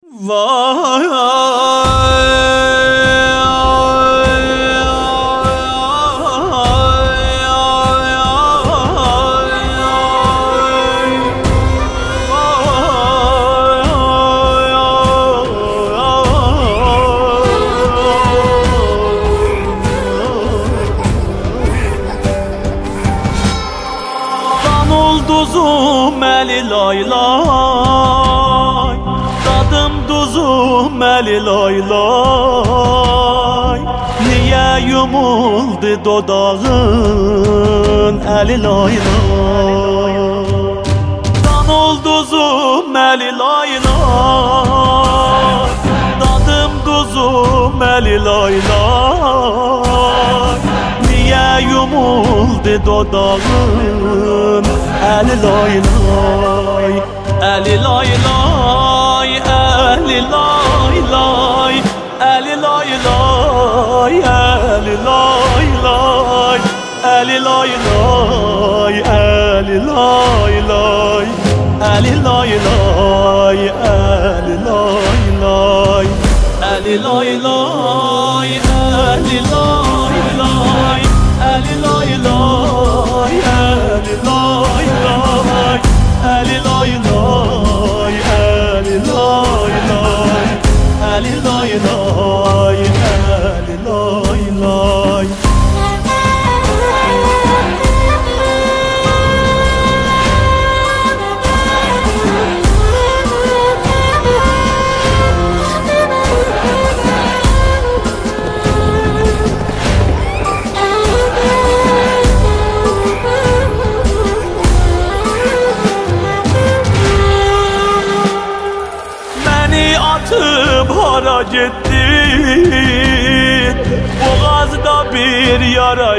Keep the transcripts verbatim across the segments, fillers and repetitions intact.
Vay duzum eli lay lay, dadım duzum eli lay lay. Niye yumuldu dodağın eli lay lay? Danol duzum eli lay lay, dadım duzum eli lay lay. Niye yumuldu dodağın eli lay lay, eli lay lay, eli lay lay, eli lay lay, eli lay lay, eli lay lay, eli lay lay, eli lay lay, eli lay lay, eli lay lay, eli lay lay, eli lay lay, eli lay lay, eli lay lay, eli lay lay, eli lay lay, eli lay lay. Atıp hara gittin, boğazda bir yara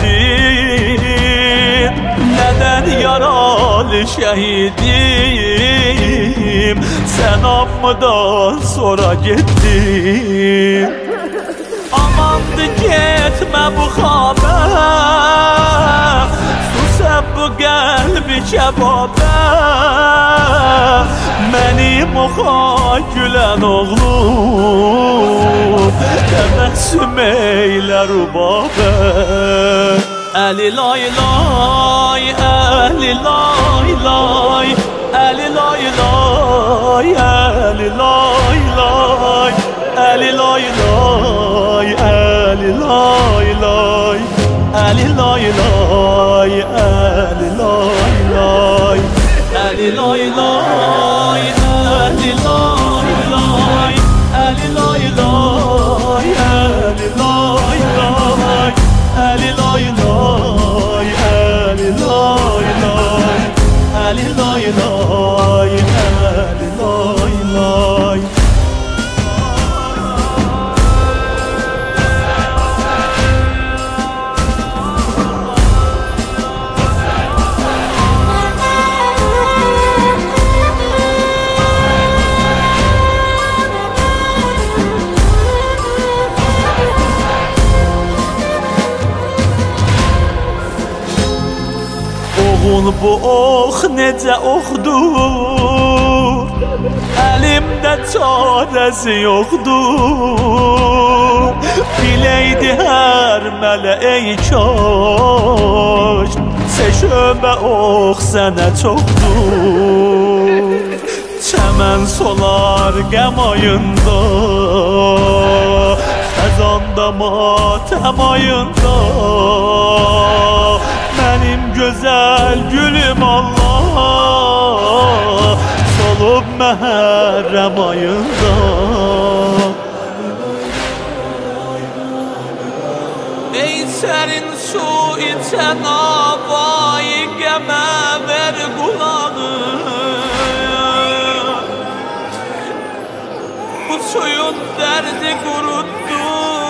gittin. Neden yaralı şehidim, sen ammıdan sonra gittin. Amandı gitme bu haber, susep bu kalbi kebabə. Mənim oxa gülen oğlum, təbəssüm eylə rubabə. Əli lay lay, əli lay lay, əli lay lay, əli lay lay, əli lay lay, əli lay lay, əli lay lay, əli lay lay, əli lay lay, əli lay lay, əli lay lay, əli lay lay, əli lay lay, əli lay lay, əli lay lay, əli lay lay. Oğul bu ox necə oxdur, əlimdə çarəsi yoxdur. Biləydi hər mələy kaş, seçömə ox sənə çoxdur. Çəmən solar qəm ayında, xəzanda matəm ayında. Benim güzel gülüm Allah, solub Məhərrəm ayında. Ey sərin su içən havayı, qəmə ver qulağı. Bu suyun dərdi qurutdu,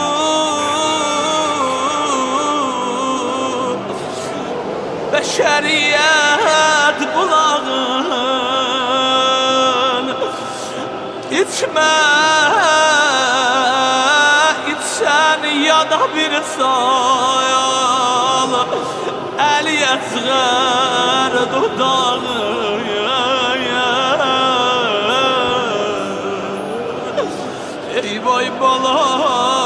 beşeriyet bulağın. İçme, içsen ya da bir sayal, el yezger dudağı. Ey vay balam